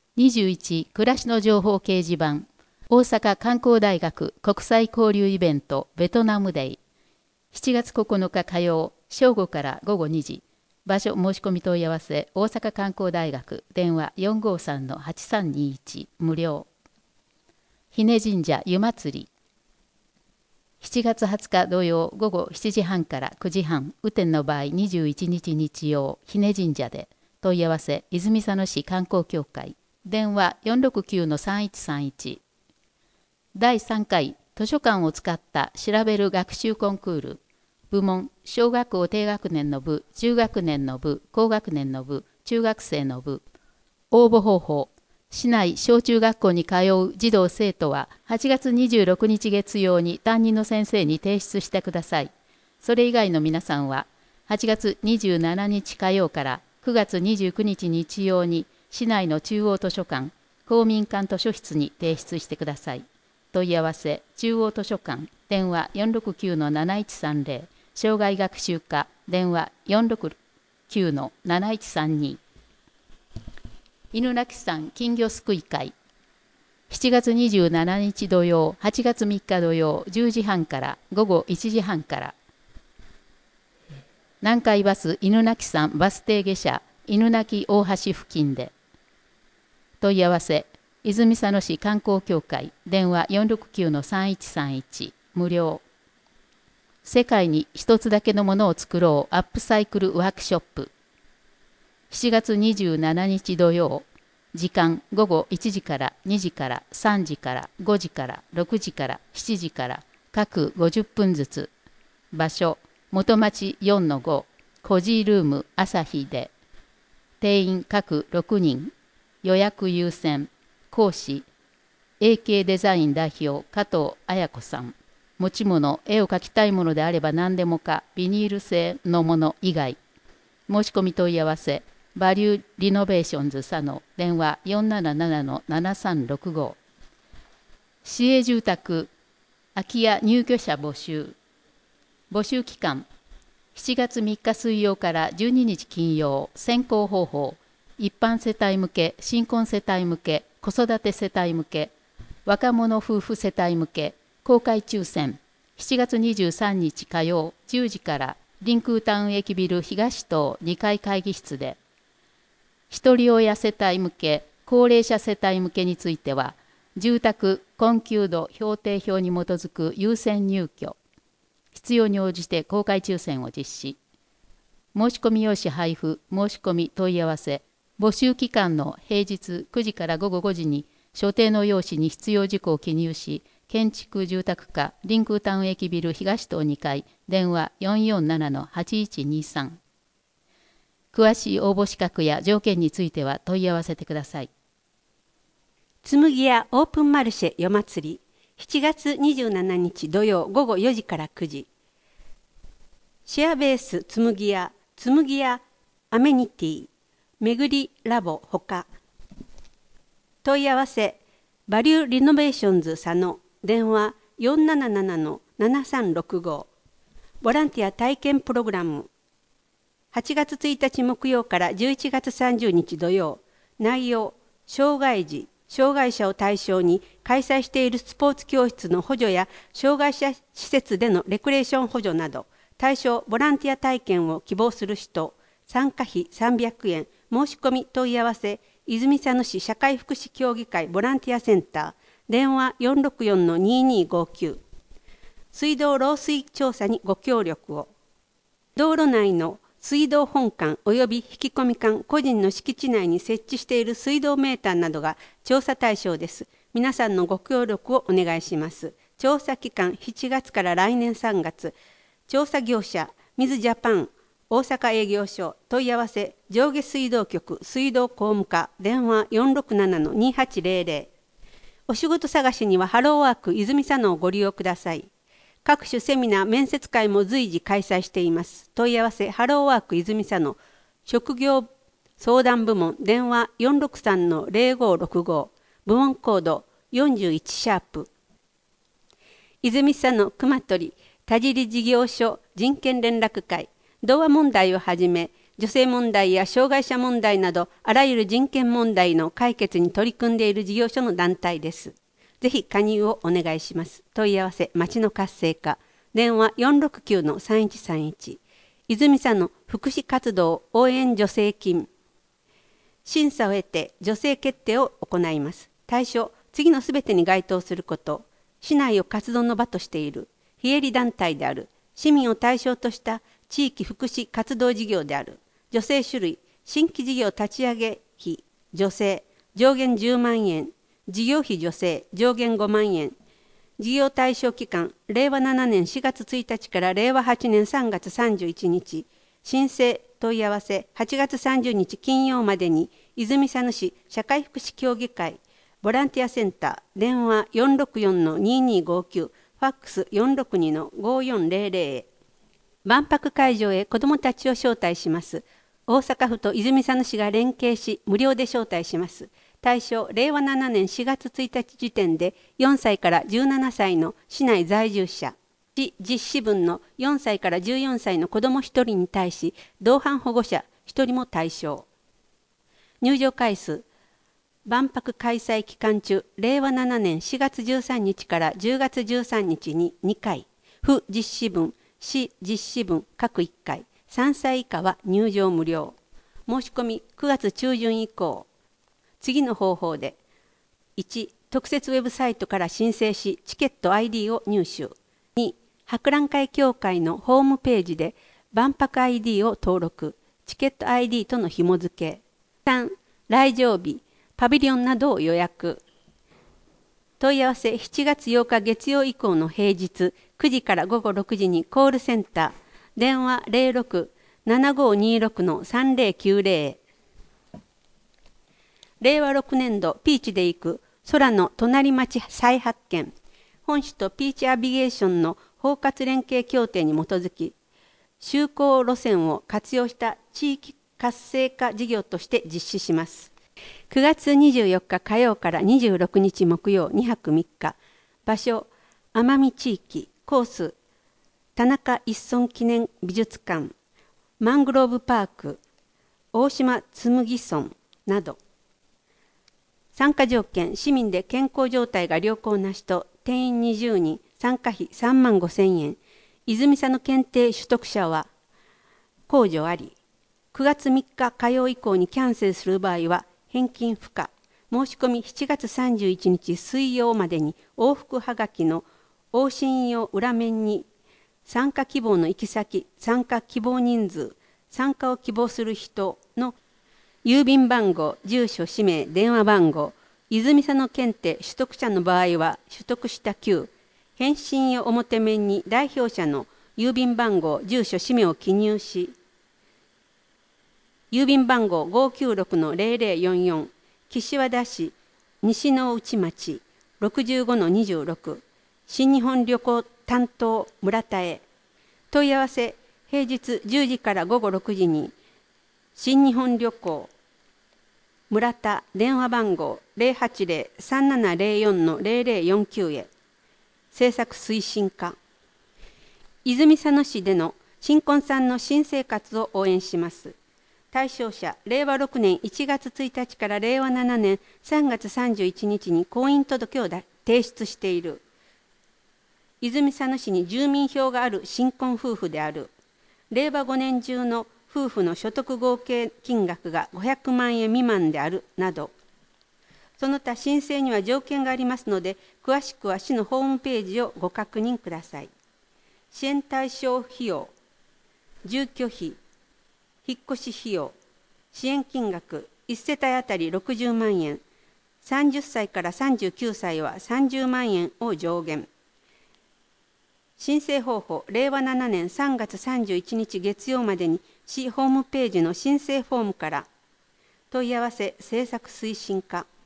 21暮らしの情報掲示板大阪観光大学国際交流イベントベトナムデイ7月9日火曜正午から午後2時場所申し込み問い合わせ大阪観光大学電話 453-8321 無料日根神社湯祭り7月20日土曜午後7時半から9時半雨天の場合21日日曜日根神社で問い合わせ泉佐野市観光協会電話 469-3131 第3回図書館を使った調べる学習コンクール部門小学校低学年の部中学年の部高学年の部中学生の部応募方法市内小中学校に通う児童生徒は8月26日月曜に担任の先生に提出してください。それ以外の皆さんは8月27日火曜から9月29日日曜に市内の中央図書館、公民館図書室に提出してください。問い合わせ中央図書館電話 469-7130 障害学習課電話 469-7132犬鳴山金魚すくい会7月27日土曜8月3日土曜10時半から午後1時半から南海バス犬鳴山バス停下車犬鳴大橋付近で問い合わせ泉佐野市観光協会電話 469-3131 無料世界に一つだけのものを作ろうアップサイクルワークショップ7月27日土曜時間午後1時から2時から3時から5時から6時から7時から各50分ずつ場所元町 4-5 コジールーム朝日で定員各6人予約優先講師 AK デザイン代表加藤彩子さん持ち物絵を描きたいものであれば何でもかビニール製のもの以外申し込み問い合わせバリューリノベーションズ佐野電話 477-7365 市営住宅空き家入居者募集期間7月3日水曜から12日金曜選考方法一般世帯向け新婚世帯向け子育て世帯向け若者夫婦世帯向け公開抽選7月23日火曜10時からリンクータウン駅ビル東棟2階会議室でひとり親世帯向け、高齢者世帯向けについては、住宅困窮度評定表に基づく優先入居、必要に応じて公開抽選を実施。申し込み用紙配布、申し込み問い合わせ、募集期間の平日9時から午後5時に所定の用紙に必要事項を記入し、建築住宅課リンクータウン駅ビル東棟2階、電話 447-8123。詳しい応募資格や条件については問い合わせてください。 紬屋オープンマルシェ夜祭り7月27日土曜午後4時から9時シェアベース紬屋アメニティめぐりラボほか問い合わせバリューリノベーションズ佐野電話 477-7365 ボランティア体験プログラム8月1日木曜から11月30日土曜内容障害児障害者を対象に開催しているスポーツ教室の補助や障害者施設でのレクレーション補助など対象ボランティア体験を希望する人参加費300円申し込み問い合わせ泉佐野市社会福祉協議会ボランティアセンター電話 464-2259 水道漏水調査にご協力を道路内の水道本館及び引き込み館個人の敷地内に設置している水道メーターなどが調査対象です。皆さんのご協力をお願いします。調査期間7月から来年3月。調査業者水ジャパン大阪営業所問い合わせ上下水道局水道工務課電話 467-2800 お仕事探しにはハローワーク泉佐野をご利用ください。各種セミナー、面接会も随時開催しています。問い合わせ、ハローワーク泉佐野、職業相談部門、電話 463-0565、部門コード41シャープ。泉佐野熊取田尻事業所人権連絡会、童話問題をはじめ、 女性問題や障害者問題などあらゆる人権問題の解決に取り組んでいる事業所の団体です。ぜひ加入をお願いします。問い合わせ町の活性化、電話 469-3131、泉佐野福祉活動応援助成金。審査を得て助成決定を行います。対象、次のすべてに該当すること、市内を活動の場としている非営利団体である、市民を対象とした地域福祉活動事業である、助成種類、新規事業立ち上げ費助成上限10万円、事業費助成上限5万円、事業対象期間、令和7年4月1日から令和8年3月31日、申請問い合わせ8月30日金曜までに、泉佐野市社会福祉協議会、ボランティアセンター、電話 464-2259、ファックス 462-5400へ。万博会場へ子どもたちを招待します。大阪府と泉佐野市が連携し、無料で招待します。対象、令和7年4月1日時点で4歳から17歳の市内在住者、市実施分の4歳から14歳の子ども1人に対し、同伴保護者1人も対象。入場回数、万博開催期間中、令和7年4月13日から10月13日に2回、府実施分、市実施分各1回、3歳以下は入場無料。申し込み9月中旬以降。次の方法で、1、特設ウェブサイトから申請し、チケット ID を入手。2、博覧会協会のホームページで万博 ID を登録、チケット ID との紐付け。3、来場日、パビリオンなどを予約。問い合わせ7月8日月曜以降の平日9時から午後6時にコールセンター、電話 06-7526-3090 へ。令和6年度ピーチで行く空の隣町再発見。本市とピーチアビゲーションの包括連携協定に基づき、就航路線を活用した地域活性化事業として実施します。9月24日火曜から26日木曜2泊3日。場所、奄美地域。コース、田中一村記念美術館、マングローブパーク、大島紬村など。参加条件、市民で健康状態が良好な人、定員20人、参加費3万5千円。泉佐野検定取得者は控除あり。9月3日火曜以降にキャンセルする場合は返金不可。申し込み7月31日水曜までに往復はがきの往診用裏面に参加希望の行き先、参加希望人数、参加を希望する人の郵便番号、住所、氏名、電話番号、泉佐野検定取得者の場合は取得した旧、返信用表面に代表者の郵便番号、住所、氏名を記入し、郵便番号 596-0044、岸和田市西之内町 65-26、新日本旅行担当村田へ。問い合わせ、平日10時から午後6時に、新日本旅行村田電話番号 080-3704-0049 へ。政策推進課。泉佐野市での新婚さんの新生活を応援します。対象者、令和6年1月1日から令和7年3月31日に婚姻届を提出している。泉佐野市に住民票がある新婚夫婦である。令和5年中の夫婦の所得合計金額が500万円未満であるなど。その他申請には条件がありますので、詳しくは市のホームページをご確認ください。支援対象費用、住居費、引っ越し費用、支援金額1世帯あたり60万円、30歳から39歳は30万円を上限。申請方法、令和7年3月31日月曜までに市ホームページの申請フォームから。問い合わせ、政策推進課。